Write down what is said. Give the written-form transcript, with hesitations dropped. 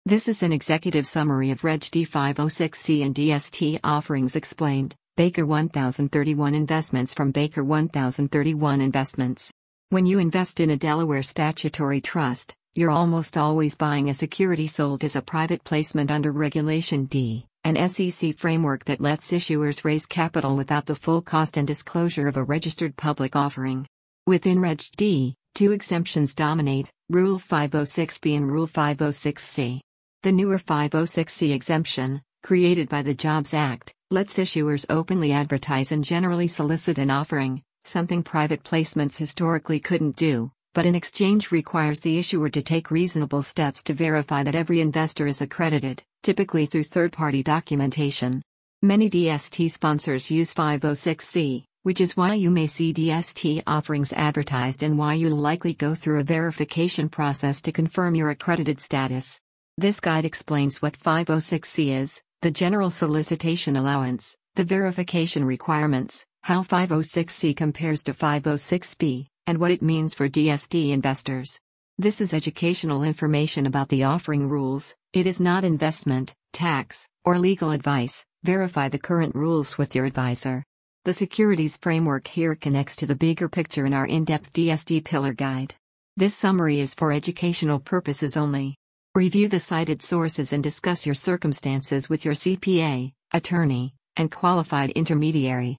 This is an executive summary of Reg D 506C and DST offerings explained. Baker 1031 Investments from Baker 1031 Investments. When you invest in a Delaware statutory trust, you're almost always buying a security sold as a private placement under Regulation D, an SEC framework that lets issuers raise capital without the full cost and disclosure of a registered public offering. Within Reg D, two exemptions dominate, Rule 506B and Rule 506C. The newer 506C exemption, created by the Jobs Act, lets issuers openly advertise and generally solicit an offering, something private placements historically couldn't do, but in exchange requires the issuer to take reasonable steps to verify that every investor is accredited, typically through third-party documentation. Many DST sponsors use 506C, which is why you may see DST offerings advertised and why you'll likely go through a verification process to confirm your accredited status. This guide explains what 506C is, the general solicitation allowance, the verification requirements, how 506C compares to 506B, and what it means for DST investors. This is educational information about the offering rules. It is not investment, tax, or legal advice. Verify the current rules with your advisor. The securities framework here connects to the bigger picture in our in-depth DST pillar guide. This summary is for educational purposes only. Review the cited sources and discuss your circumstances with your CPA, attorney, and qualified intermediary.